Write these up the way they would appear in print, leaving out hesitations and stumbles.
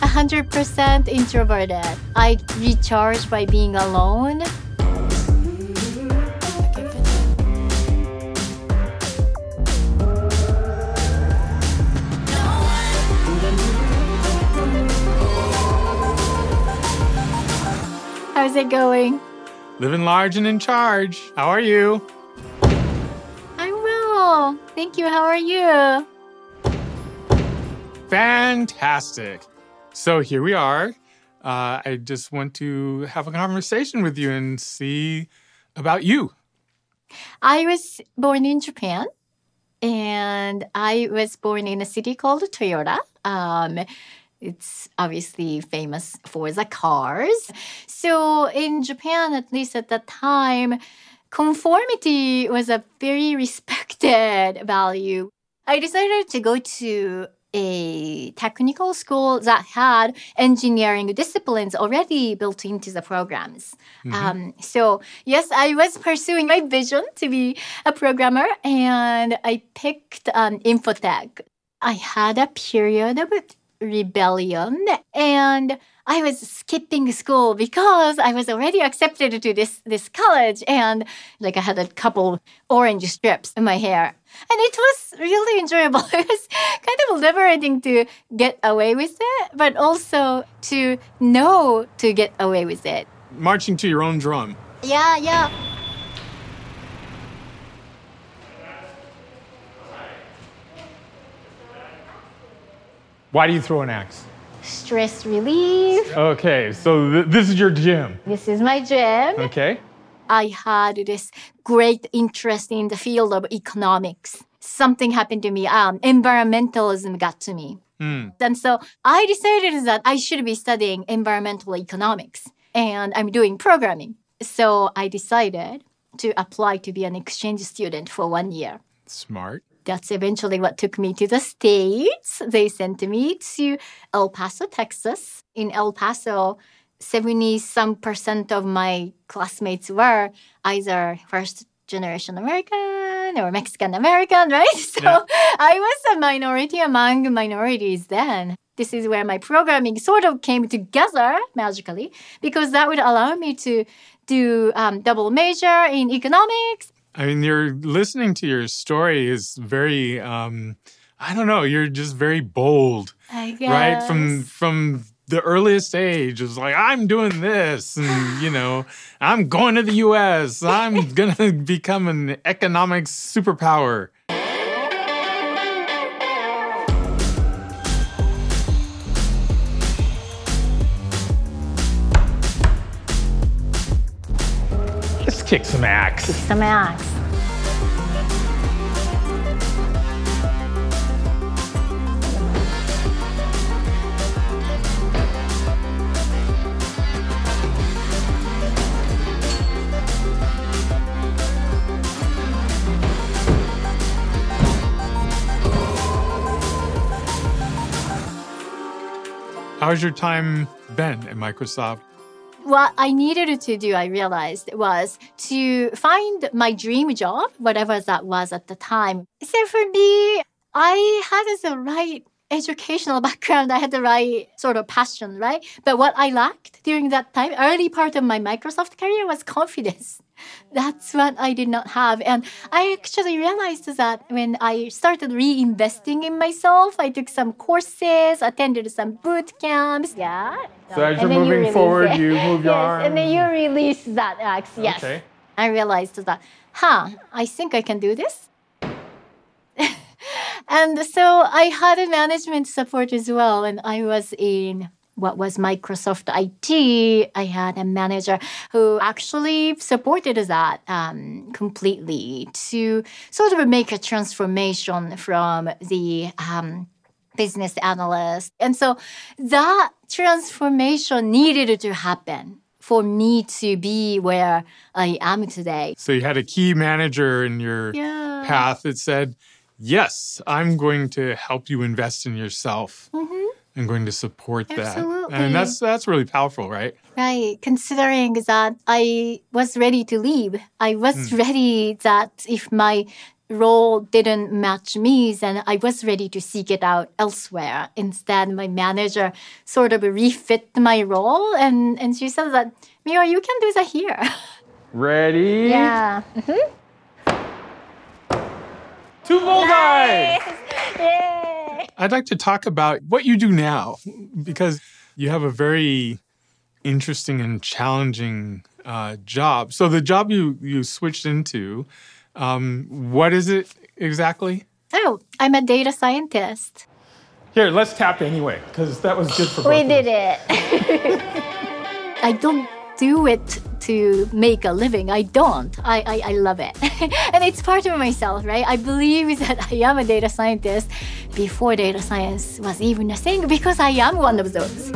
100% introverted. I recharge by being alone. How's it going? Living large and in charge. How are you? I'm well. Thank you. How are you? Fantastic. So here we are. I just want to have a conversation with you and see about you. I was born in Japan, and I was born in a city called Toyota. It's obviously famous for the cars. So in Japan, at least at that time, conformity was a very respected value. I decided to go to a technical school that had engineering disciplines already built into the programs. So yes, I was pursuing my vision to be a programmer, and I picked infotech. I had a period of rebellion, and I was skipping school because I was already accepted to this college, and I had a couple orange strips in my hair. And it was really enjoyable. It was kind of liberating to get away with it, but also to know to get away with it. Marching to your own drum. Yeah. Why do you throw an axe? Stress relief. Okay, so this is your gym. This is my gym. Okay. I had this great interest in the field of economics. Something happened to me. Environmentalism got to me. And so I decided that I should be studying environmental economics. And I'm doing programming. So I decided to apply to be an exchange student for 1 year. Smart. That's eventually what took me to the States. They sent me to El Paso, Texas. In El Paso, 70-some% of my classmates were either first-generation American or Mexican-American, right? So yeah. I was a minority among minorities then. This is where my programming sort of came together magically, because that would allow me to do double major in economics. I mean, you're listening to your story is very, you're just very bold. I guess. Right? From the earliest age, it's like, I'm doing this, and, I'm going to the U.S., I'm going to become an economics superpower. Let's kick some axe. Kick some axe. How's your time been at Microsoft? What I needed to do, I realized, was to find my dream job, whatever that was at the time. So for me, I had the right educational background. I had the right sort of passion, right? But what I lacked during that time, early part of my Microsoft career, was confidence. That's what I did not have. And I actually realized that when I started reinvesting in myself, I took some courses, attended some boot camps. Yeah. So as you're moving forward, you move your arm. And then you release that axe. Yes. Okay. I realized that, I think I can do this. And so I had a management support as well. And I was in what was Microsoft IT. I had a manager who actually supported that completely to sort of make a transformation from the business analyst. And so that transformation needed to happen for me to be where I am today. So you had a key manager in your path that said, yes, I'm going to help you invest in yourself. Mm-hmm. I'm going to support Absolutely. that. And that's really powerful, right? Right. Considering that I was ready to leave. I was ready that if my role didn't match me, then I was ready to seek it out elsewhere. Instead, my manager sort of refit my role, and she said that, Mira, you can do that here. Ready? Yeah. 2 bullseyes! Yay! I'd like to talk about what you do now, because you have a very interesting and challenging job. So the job you switched into, what is it exactly? Oh, I'm a data scientist. Here, let's tap anyway, because that was good for both We of did us. it. I don't do it to make a living. I don't. I love it. And it's part of myself, right? I believe that I am a data scientist before data science was even a thing, because I am one of those.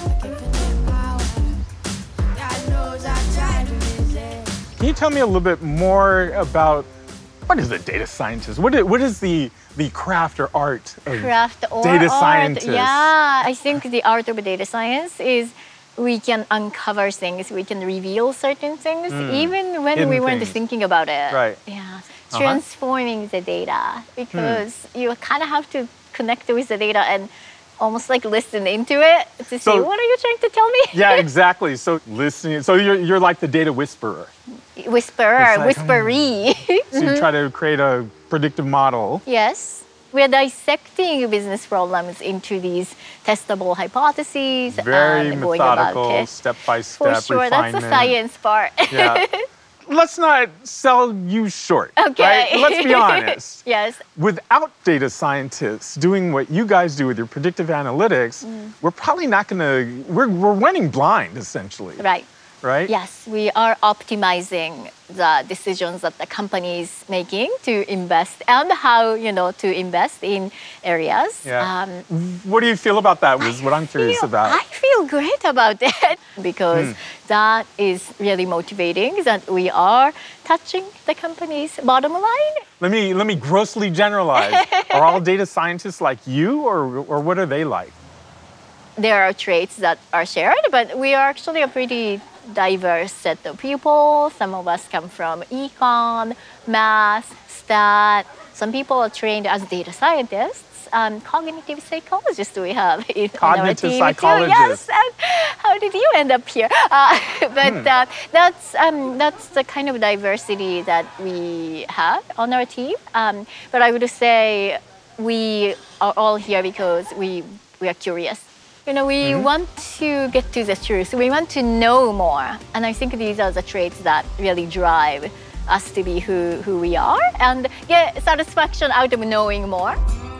Can you tell me a little bit more about what is a data scientist? What is the craft or art of data scientist? Yeah, I think the art of data science is we can uncover things, we can reveal certain things, even when we weren't thinking about it. Right. Yeah. Transforming the data, because you kind of have to connect with the data and almost like listen into it to see, what are you trying to tell me? Yeah, exactly. So listening. So you're like the data whisperer. Whisperer, It's like, whispery. So you try to create a predictive model. Yes. We're dissecting business problems into these testable hypotheses. Very and going about methodical, it. step by For step sure, refinement. that's the science part. Yeah. Let's not sell you short. Okay. Right? Let's be honest. Yes. Without data scientists doing what you guys do with your predictive analytics, we're probably not going to, we're running blind essentially. Right. Right? Yes, we are optimizing the decisions that the company is making to invest and how, to invest in areas. Yeah. What do you feel about that was what I'm curious about. I feel great about that because that is really motivating that we are touching the company's bottom line. Let me grossly generalize. Are all data scientists like you or what are they like? There are traits that are shared, but we are actually a pretty diverse set of people. Some of us come from econ, math, stat. Some people are trained as data scientists. Cognitive psychologists we have in our team psychologists. too. Yes, and how did you end up here? That's the kind of diversity that we have on our team. But I would say we are all here because we are curious. We want to get to the truth. We want to know more. And I think these are the traits that really drive us to be who we are and get satisfaction out of knowing more.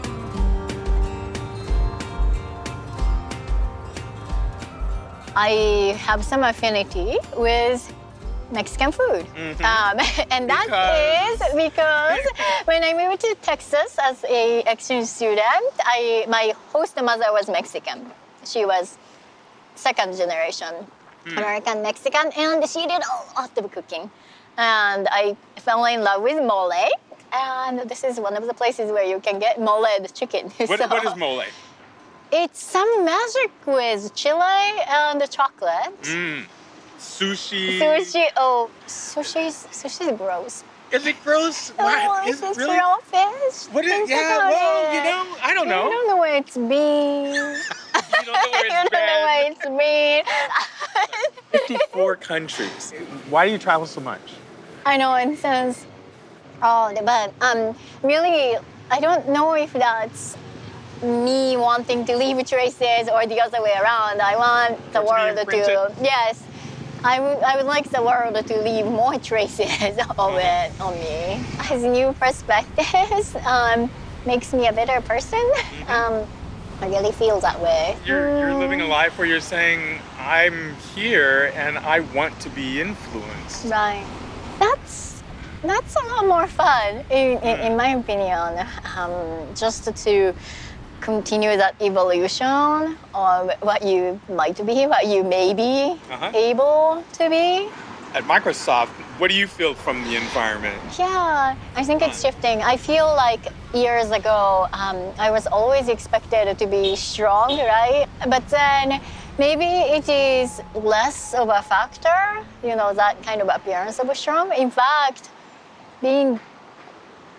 I have some affinity with Mexican food. And that is because when I moved to Texas as an exchange student, my host mother was Mexican. She was second generation American Mexican, and she did a lot of cooking. And I fell in love with mole, and this is one of the places where you can get mole'd chicken. What is mole? It's some magic with chili and chocolate. Sushi. Sushi. Oh, sushi's gross. Is it gross? Why? Is it really? Raw fish. What is? Think Yeah. about Well, it. I don't know. You don't know where it's been. You don't know where You don't know where it's been. 54 countries. Why do you travel so much? I know it sounds odd, but really, I don't know if that's me wanting to leave traces or the other way around. I want the world to. Yes. I would like the world to leave more traces of it on me. As new perspectives makes me a better person. I really feel that way. You're living a life where you're saying, I'm here and I want to be influenced. Right. That's a lot more fun, in my opinion. Just to continue that evolution of what you like to be, what you may be able to be. At Microsoft, what do you feel from the environment? Yeah, I think it's shifting. I feel like years ago, I was always expected to be strong, right? But then maybe it is less of a factor, that kind of appearance of strong. In fact, being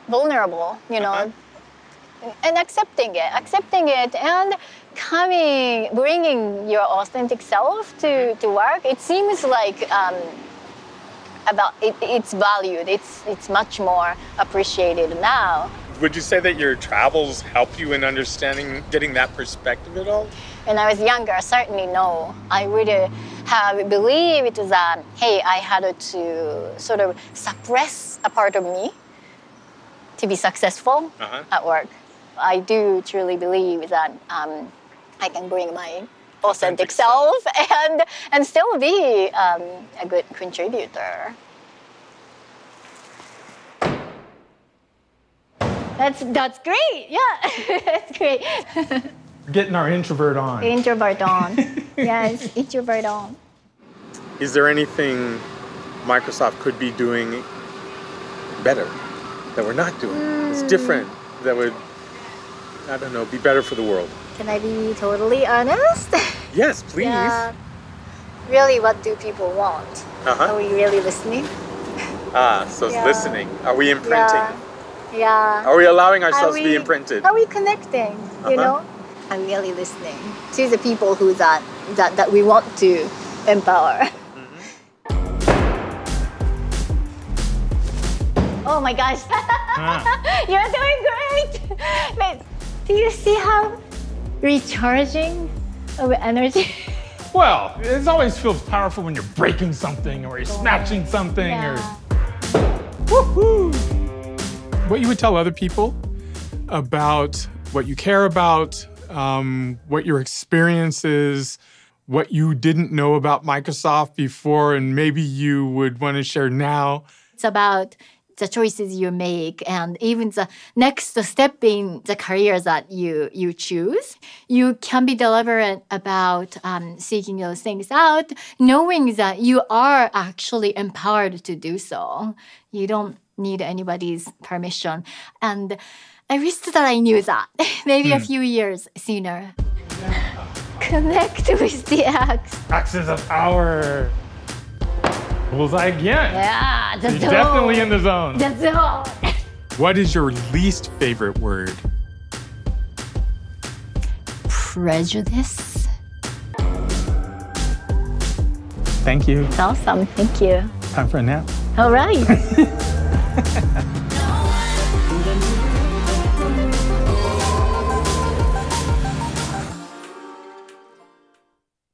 vulnerable, and accepting it, and bringing your authentic self to work. It seems like it's valued. It's much more appreciated now. Would you say that your travels helped you in understanding, getting that perspective at all? When I was younger, certainly no. I would have believed that, hey, I had to sort of suppress a part of me to be successful at work. I do truly believe that I can bring my authentic self and still be a good contributor. That's great. Yeah, that's great. Getting our introvert on. Introvert on. Yes, introvert on. Is there anything Microsoft could be doing better that we're not doing? It's different, that would, I don't know, be better for the world. Can I be totally honest? Yes, please. Yeah. Really, what do people want? Are we really listening? So it's listening. Are we imprinting? Yeah. Are we allowing ourselves to be imprinted? Are we connecting? I'm really listening to the people that we want to empower. Oh my gosh. You're doing great. But do you see how recharging of energy? Well, it always feels powerful when you're breaking something or you're snatching something or woohoo. What you would tell other people about what you care about, what your experience is, what you didn't know about Microsoft before, and maybe you would want to share now? It's about the choices you make and even the next step in the career that you choose. You can be deliberate about seeking those things out, knowing that you are actually empowered to do so. You don't need anybody's permission. And I wish that I knew that maybe a few years sooner. Connect with the axe. Axes of power. Bullseye again. Yeah, that's You're definitely in the zone. That's all. What is your least favorite word? Prejudice. Thank you. Awesome. Thank you. Time for a nap. All right.